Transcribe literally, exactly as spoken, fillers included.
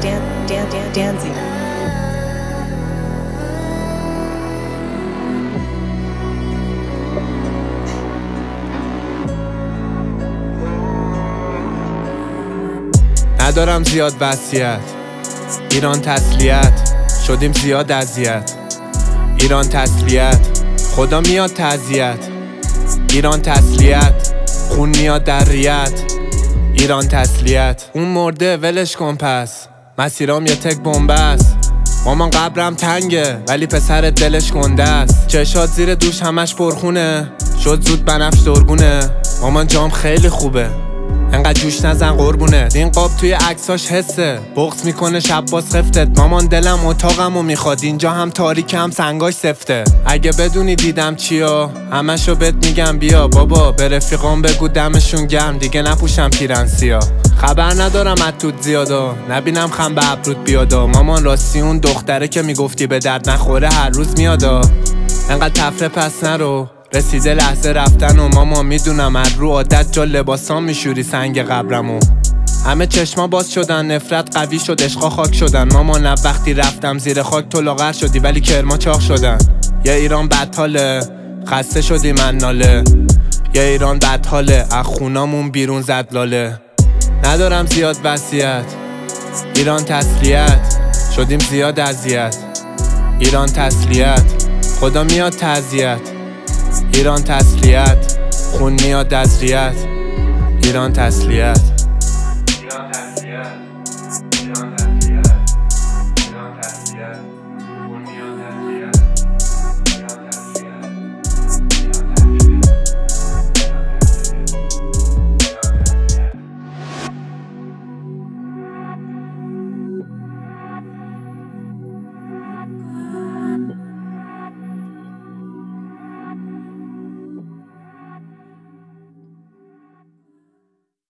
dan- dan- dan- dancing. ندارم زیاد وصیت، ایران تسلیت، شدیم زیاد اذیت. ایران تسلیت، خدا میاد تعزیت. ایران تسلیت، خون میاد در ریت. ایران تسلیت، اون مرده ولش کن پس، مسیرام یه تک بمبه است. مامان قبرم تنگه ولی پسر دلش گنده است. چشات زیر دوش همش پرخونه، شد زود بنفش درگونه. مامان جام خیلی خوبه، انقدر جوش نزن قربونه. این قاب توی عکساش حسه، بغض میکنه شب باز خفتت. مامان دلم اتاقمو میخواد، اینجا هم تاریک هم سنگاش سفته. اگه بدونی دیدم چیا همشو بهت میگم بیا. بابا به رفیقام بگو دمشون گرم، دیگه نپوشم پیرن سیاه. خبر ندارم از توت زیادا، نبینم خم به ابرود بیادا. مامان راستی اون دختره که میگفتی به درد نخوره هر روز میادا. انقدر تفره پس نرو، رسیده لحظه رفتن و ماما میدونم از رو عادت جا لباسام میشوری سنگ قبرمو. همه چشما باز شدن، نفرت قوی شد، عشقا خاک شدن. ماما نه وقتی رفتم زیر خاک تو لاغر شدی ولی کرما چاق شدن. یا ایران بدحاله، خسته شدی من ناله. یا ایران بدحاله، از خونامون بیرون زد لاله. ندارم زیاد وصیت، ایران تسلیت، شدیم زیاد اذیت. ایران تسلیت، خدا میاد تعزیت. ایران تسلیت، خون میاد از ریت. ایران تسلیت.